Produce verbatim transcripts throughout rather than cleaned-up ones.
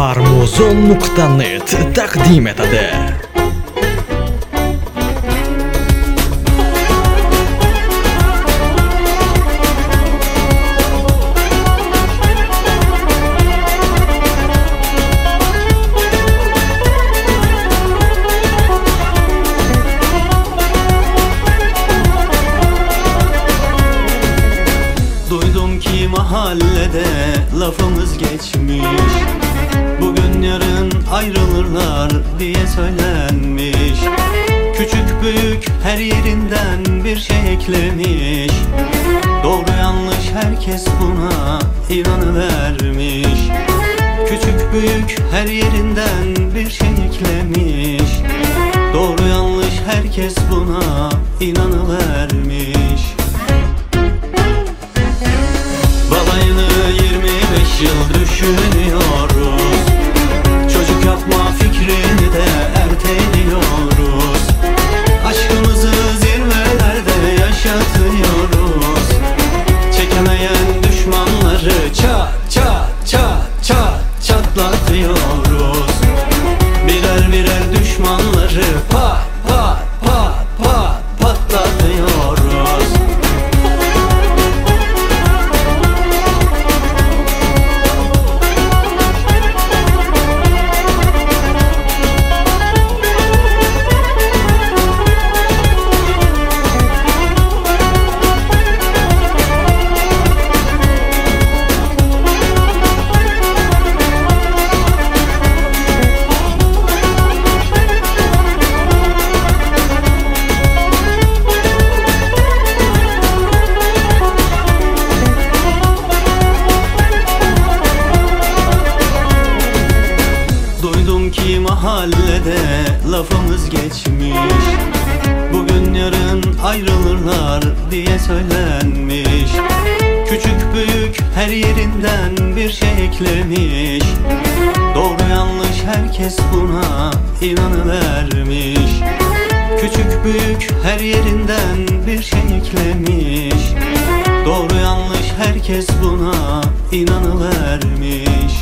Farmuzon nuqta net taqdim etadi. Duydum ki mahallede lafımız geçmiş, bugün yarın ayrılırlar diye söylenmiş. Küçük büyük her yerinden bir şey eklemiş, doğru yanlış herkes buna inanıvermiş. Küçük büyük her yerinden bir şey eklemiş, doğru yanlış herkes buna inanıvermiş. Balayını yirmi beş yıl düşünüyoruz, çocuk yapma fikrini de erteliyoruz. Aşkımızı zirvelerde yaşatıyoruz, çekemeyen düşmanları çat çat çat çat çatlatıyoruz. Birer birer düşmanları pat pat pat pat patlatıyoruz. Ki mahallede lafımız geçmiş, bugün yarın ayrılırlar diye söylenmiş. Küçük büyük her yerinden bir şey eklemiş, doğru yanlış herkes buna inanıvermiş. Küçük büyük her yerinden bir şey eklemiş, doğru yanlış herkes buna inanıvermiş.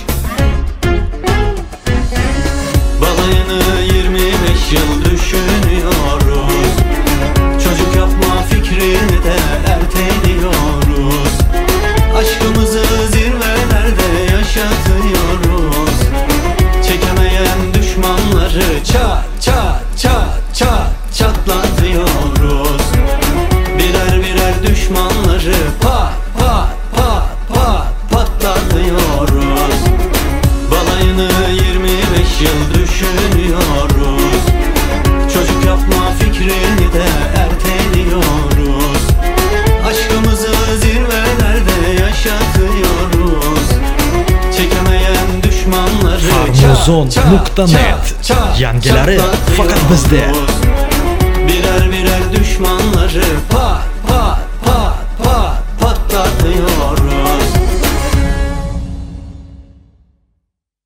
Balayını yirmi beş yıl düşünüyoruz, çocuk yapma fikrini de erteliyoruz. Aşkımızı zirvelerde yaşatıyoruz, çekemeyen düşmanları çat çat çat çat çatlatıyoruz. Birer birer düşmanları pat pat pat pat patlatıyoruz. Balayını yirmi beş yıl düşünüyoruz, çocuk yapma fikrini de erteliyoruz. Aşkımızı zirvelerde yaşatıyoruz, çekemeyen düşmanları Farmuzon nuqta net yangilari faqat bizda. Birer birer düşmanları pat